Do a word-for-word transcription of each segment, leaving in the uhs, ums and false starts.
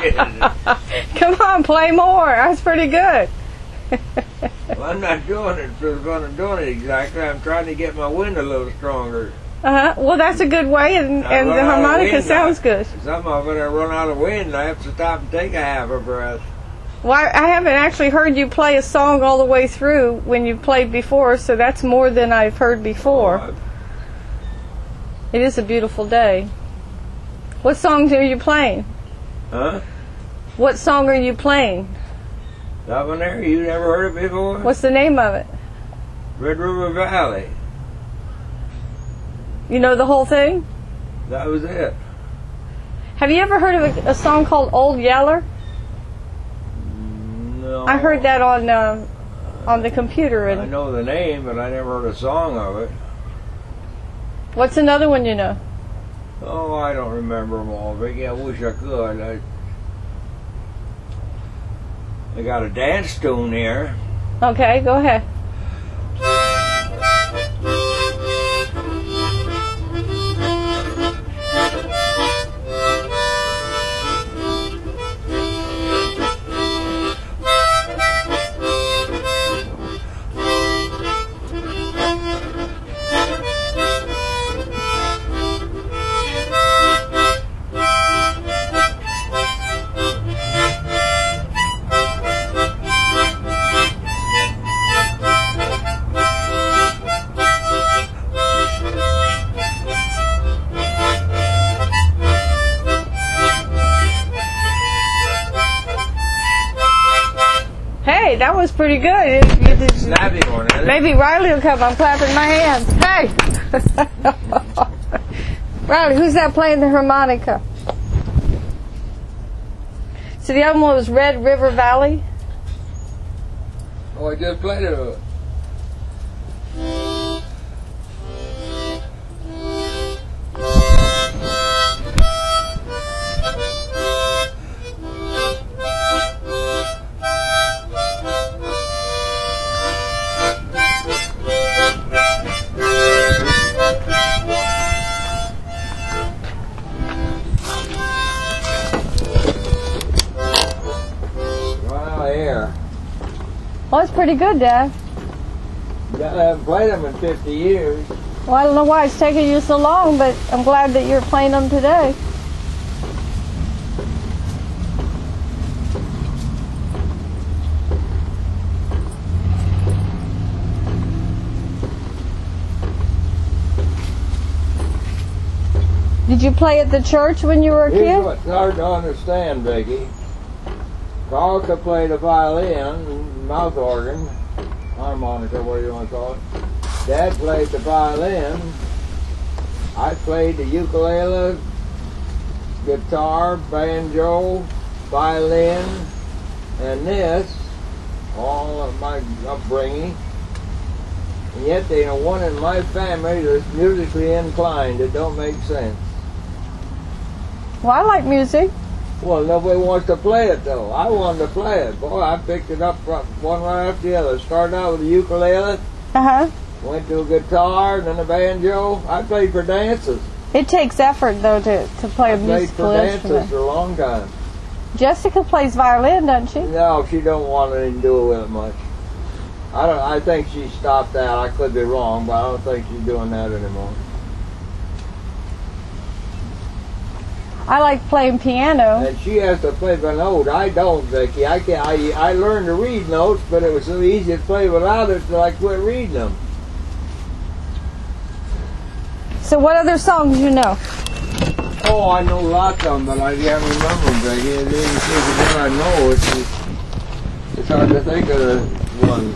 Come on, play more. That's pretty good. Well, I'm not doing it for the fun of doing it exactly. I'm trying to get my wind a little stronger. Uh-huh. Well, that's a good way, and, and the harmonica sounds good. Something I'm going to run out of wind. I have to stop and take a half a breath. Well, I, I haven't actually heard you play a song all the way through when you played before, so that's more than I've heard before. Oh, it is a beautiful day. What songs are you playing? huh? What song are you playing? That one there? You never heard it before? What's the name of it? Red River Valley. You know the whole thing? That was it. Have you ever heard of a, a song called Old Yeller? No. I heard that on uh, on the computer. I And know the name, but I never heard a song of it. what's another one you know? Oh, I don't remember them all, Vicky. I wish I could. I, I got a dance tune here. Okay, go ahead. Hey, that was pretty good. You did, Snappy one, isn't it? maybe Riley will come. I'm clapping my hands. Hey! Riley, who's that playing the harmonica? So the other one was Red River Valley? Oh, I just played it. Well, it's pretty good, Dad. I haven't played them in fifty years. Well, I don't know why it's taking you so long, but I'm glad that you're playing them today. Did you play at the church when you were a Here's kid? what's hard to understand, Vicky. Carl could play the violin, mouth organ, harmonica, whatever you want to call it. Dad played the violin. I played the ukulele, guitar, banjo, violin, and this, all of my upbringing. And yet there ain't one in my family that's musically inclined. It don't make sense. Well, I like music. Well, nobody wants to play it, though. I wanted to play it. Boy, I picked it up one right after the other. Started out with the ukulele, Uh-huh. went to a guitar, then a banjo. I played for dances. It takes effort, though, to, to play I a played musical for dances instrument. for a long time. Jessica plays violin, doesn't she? No, she don't want anything to do with it much. I don't. I think she stopped that. I could be wrong, but I don't think she's doing that anymore. I like playing piano. And she has to play the note. I don't, Vicky. I can. I I learned to read notes, but it was so easy to play without it that I quit reading them. So what other songs you know? Oh, I know lots of them, but I can't remember them, Becky. It isn't the one I know. It's, just, it's hard to think of the one.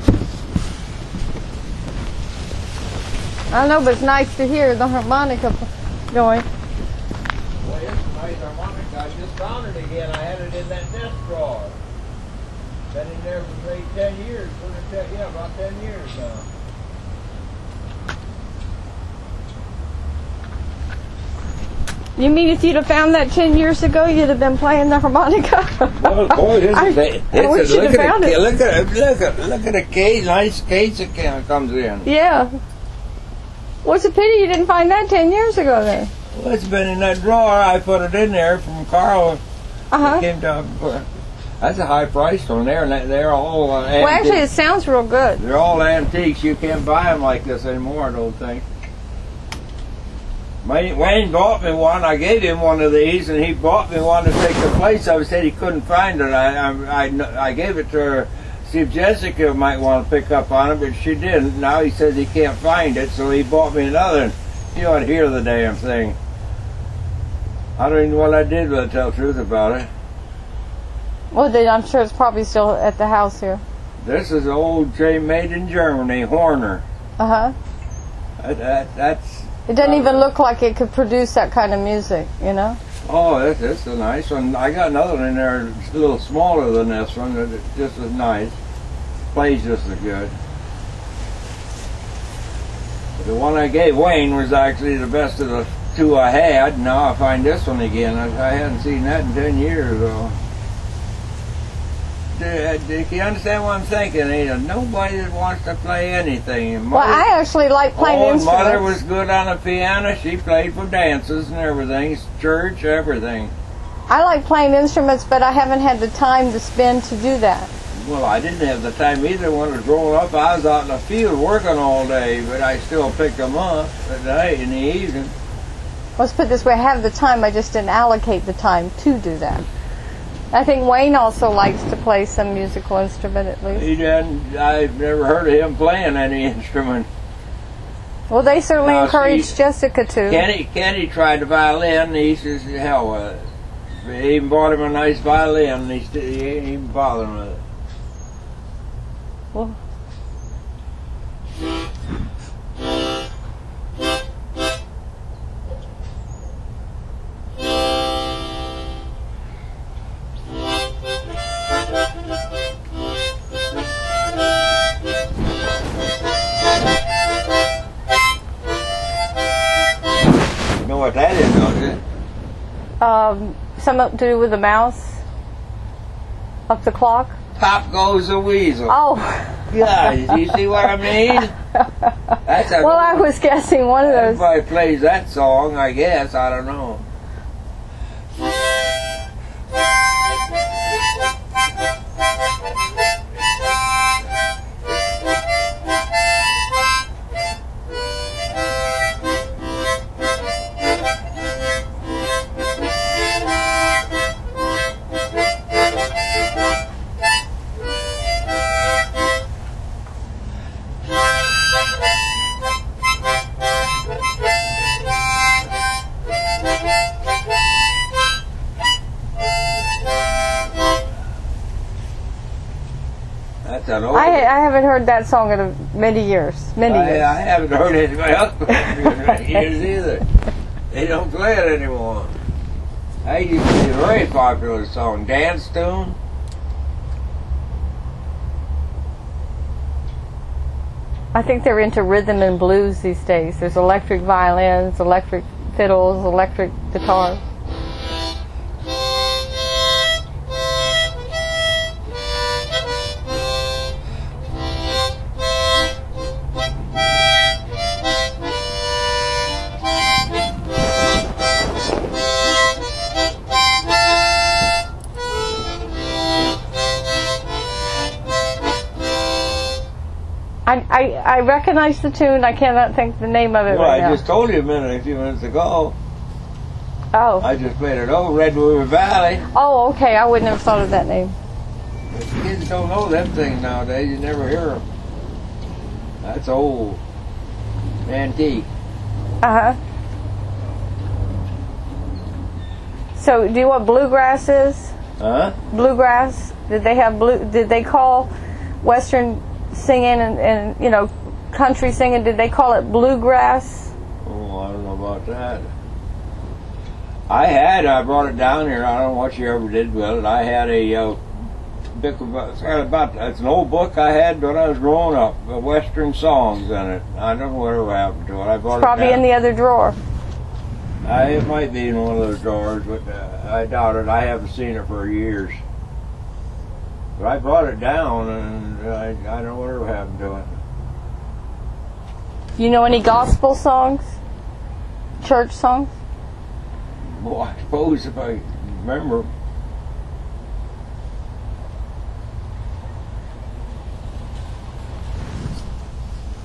I don't know, but it's nice to hear the harmonica going. Well, it's a nice harmonica. I just found it again. I had it in that desk drawer. Been in there for maybe ten years. Yeah, about ten years now. You mean if you'd have found that ten years ago, you'd have been playing the harmonica? Well, boy, this I, is a, I wish it's a, you'd look have at found it. it. Look at it. Look at look at a case, nice case that comes in. Yeah. Well, it's a pity you didn't find that ten years ago then. Well, it's been in that drawer. I put it in there from Carl Uh-huh. It came down. That's a high price one there, and they're all uh, Well, actually, it sounds real good. They're all antiques. You can't buy them like this anymore, I don't think. Wayne, Wayne bought me one. I gave him one of these, and he bought me one to take the place of. He said he couldn't find it. I, I, I, I gave it to her. See if Jessica might want to pick up on it, but she didn't. Now he says he can't find it, so he bought me another. And you ought to hear the damn thing. I don't even know what I did with it, to tell the truth about it. Well, then I'm sure it's probably still at the house here. This is old J made in Germany, Horner. Uh-huh. That, that, that's... It doesn't uh, even look like it could produce that kind of music, you know? Oh, this, this is a nice one. I got another one in there, it's a little smaller than this one, but it's just as nice. Plays just as good. The one I gave Wayne was actually the best of the two I had. Now I find this one again. I, I hadn't seen that in ten years, though. Do, do you understand what I'm thinking, Ada? Nobody that wants to play anything. Mother, well, I actually like playing oh, instruments. Mother was good on the piano. She played for dances and everything, church, everything. I like playing instruments, but I haven't had the time to spend to do that. Well, I didn't have the time either. When I was growing up, I was out in the field working all day, but I still picked them up at night in the evening. Let's put it this way, I have the time, I just didn't allocate the time to do that. I think Wayne also likes to play some musical instrument at least. He doesn't. I've never heard of him playing any instrument. Well, they certainly now, encouraged see, Jessica to. Kenny, Kenny tried the violin, and he says, hell with it. He even bought him a nice violin, and he, still, he ain't even bothering with it. Well, you know what that is, don't you? Um, something to do with the mouse up the clock. Pop goes the weasel. Oh. Yeah, you see what I mean? That's a well, I was guessing one of those. Everybody plays that song, I guess. I don't know. That's an old I, I haven't heard that song in a, many years. Many I, years. I haven't heard it else in years either. They don't play it anymore. That used to be a very popular song. Dance tune. I think they're into rhythm and blues these days. There's electric violins, electric fiddles, electric guitars. I, I, I recognize the tune. I cannot think the name of it Well, right I now. just told you a minute, a few minutes ago. Oh. I just played it over Red River Valley. Oh, okay. I wouldn't have thought of that name. But kids don't know them things nowadays. You never hear them. That's old. Antique. Uh-huh. So, do you know what bluegrass is? Huh? Bluegrass? Did they have blue? Did they call Western singing and, and you know country singing? Did they call it bluegrass? Oh, I don't know about that. I had. I brought it down here. I don't know what you ever did with it. I had a uh, book about. It's got about. It's an old book I had when I was growing up. Uh, Western songs in it. I don't know whatever happened to it. I brought It's probably it down. in the other drawer. I, it might be in one of those drawers, but uh, I doubt it. I haven't seen it for years. But I brought it down, and I, I don't know whatever happened to it. You know any gospel songs? Church songs? Well, I suppose if I remember.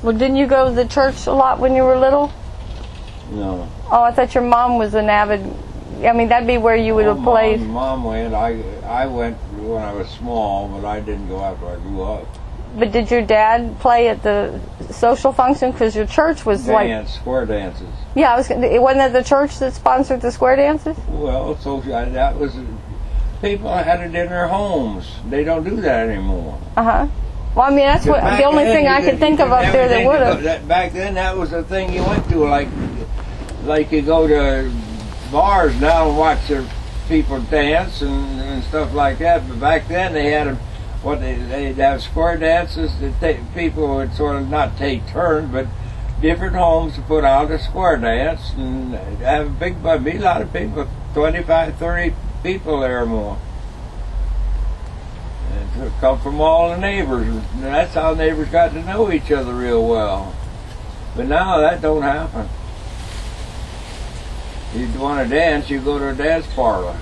Well, didn't you go to the church a lot when you were little? No. Oh, I thought your mom was an avid. I mean, that'd be where you would have Well, played. Mom, Mom went. I I went when I was small, but I didn't go after I grew up. But did your dad play at the social function? Because your church was like. Dance, square dances. Yeah, I was. It wasn't it the church that sponsored the square dances? Well, so that was. People had it in their homes. They don't do that anymore. Uh huh. Well, I mean, that's what the only then, thing I could think of up there that would have. That, back then, that was the thing you went to. Like, like you go to bars now and watch the people dance and, and stuff like that. But back then, they had a, what they they'd have square dances. That take, people would sort of not take turns, but different homes to put out a square dance and have a big, be a lot of people, twenty-five, thirty people there or more. And come from all the neighbors. And that's how neighbors got to know each other real well. But now that don't happen. If you want to dance, you go to a dance parlor.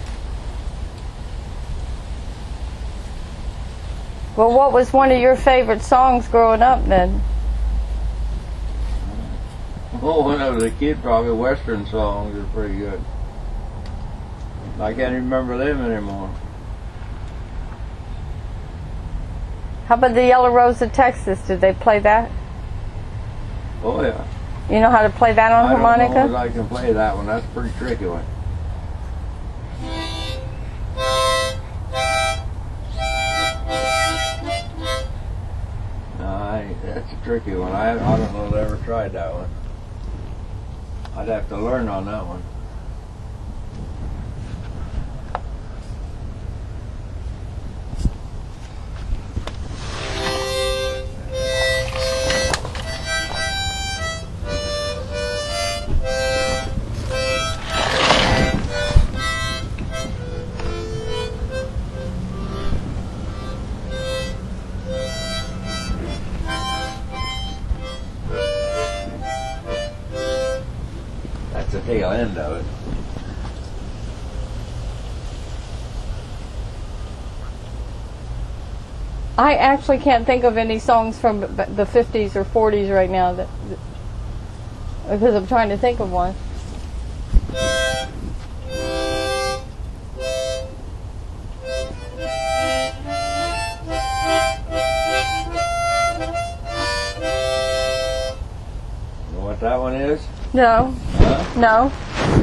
Well, what was one of your favorite songs growing up then? Oh, when I was a kid, probably Western songs are pretty good. I can't even remember them anymore. How about the Yellow Rose of Texas? Did they play that? Oh, yeah. You know how to play that on I harmonica? don't know if I can play that one. That's a pretty tricky one. No, I, that's a tricky one. I, I don't know if I ever tried that one. I'd have to learn on that one. That's the tail end of it. I actually can't think of any songs from b- the fifties or forties right now that, that because I'm trying to think of one. You know what that one is? No. Huh? No.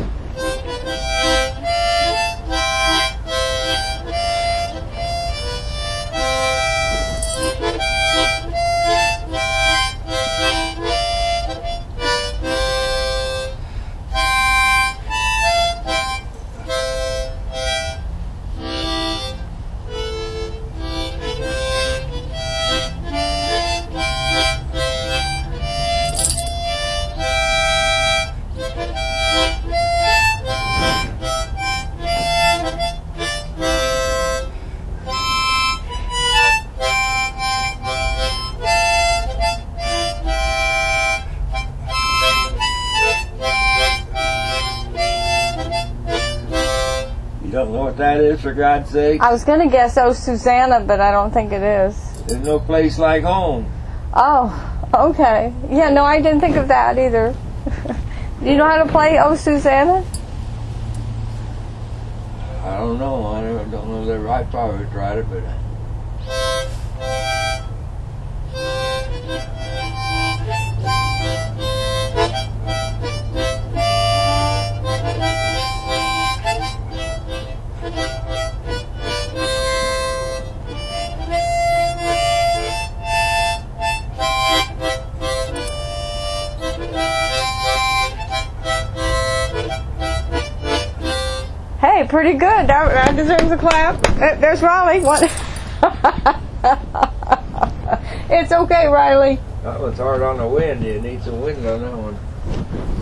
You don't know what that is, for God's sake? I was going to guess Oh Susanna, but I don't think it is. There's no place like home. Oh, okay. Yeah, no, I didn't think of that either. Do you know how to play Oh Susanna? I don't know. I don't don't know that I probably tried it, but Hey, pretty good. That, that deserves a clap. Uh, There's Riley. What? It's okay, Riley. that one's hard on the wind. You need some wind on that one.